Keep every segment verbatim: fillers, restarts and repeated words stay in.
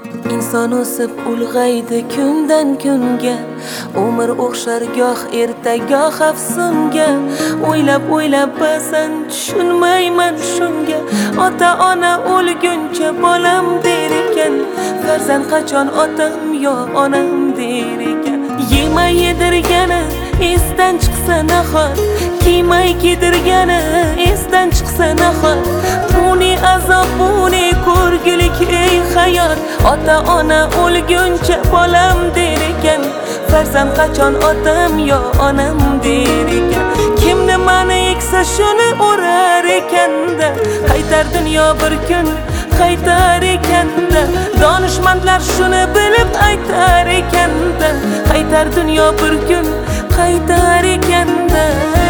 inson o'sib ulg'aydi kundan kunga, umr o'xshar goh erta goh afsunga. O'ylab o'ylab ba'zan tushunmayman shunga, ota ona o'lguncha bolam der ekan, farzand qachon otam yo onam der ekan. Yemay yedirgani esdan chiqsa nahot, kiymay kiydirgani esdan chiqsa nahot. Bu ne azob, bu ne ko'rgulik ey hayot. Ota ona o'lguncha bolam der ekan, farzand qachon otam yo onam der ekan. Kim nimani eksa shuni o'rar ekanda, qaytar dunyo bir kun qaytar ekanda. Donishmandlar shuni bilib aytar ekanda, qaytar dunyo bir kun qaytar ekanda.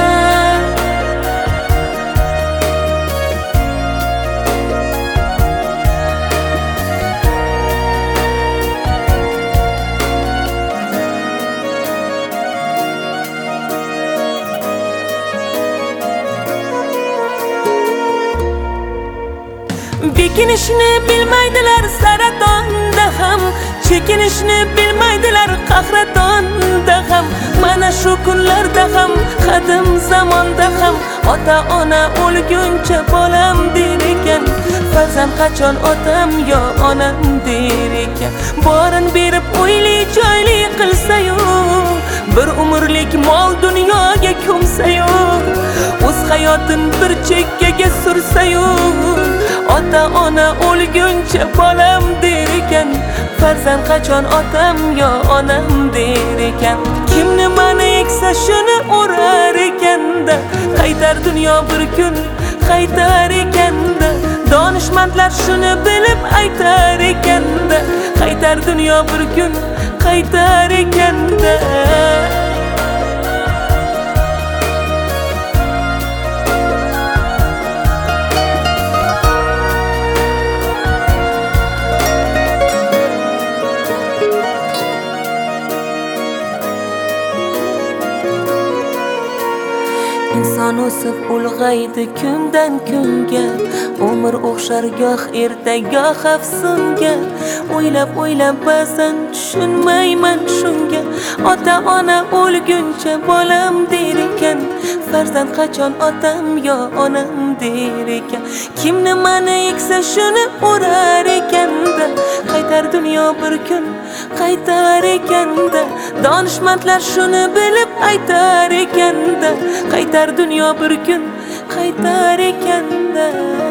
Bekinishni bilmaydilar saratonda ham, chekinishni bilmaydilar qahratonda ham. Mana shu kunlarda ham, qadim zamonda ham, ota ona o'lguncha bolam der ekan, farzand qachon otam yo onam der ekan. Borin berib uyli joyli qilsa-yu, bir umrlik mol dunyoga ko'msa-yu, o'z hayotin bir chekkaga sursa-yu, ota ona o'lguncha bolam der ekan, farzand qachon otam yo onam der ekan. Kim nimani eksa shuni o'rar ekanda, qaytar dunyo bir kun qaytar ekanda. Donishmandlar shuni bilib aytar ekanda, qaytar dunyo bir kun qaytar ekanda. Inson o'sib ulg'aydi kundan kunga, umr o'xshar goh erta goh afsunga. O'ylab o'ylab ba'zan tushunmayman shunga, ota ona o'lguncha bolam der ekan, farzand qachon otam yo onam der ekan. Kim nimani eksa shuni o'rar ekanda, qaytar dunyo bir kun qaytar ekanda. Donishmandlar shuni bilib aytar ekanda, qaytar dunyo bir kun qaytar ekanda.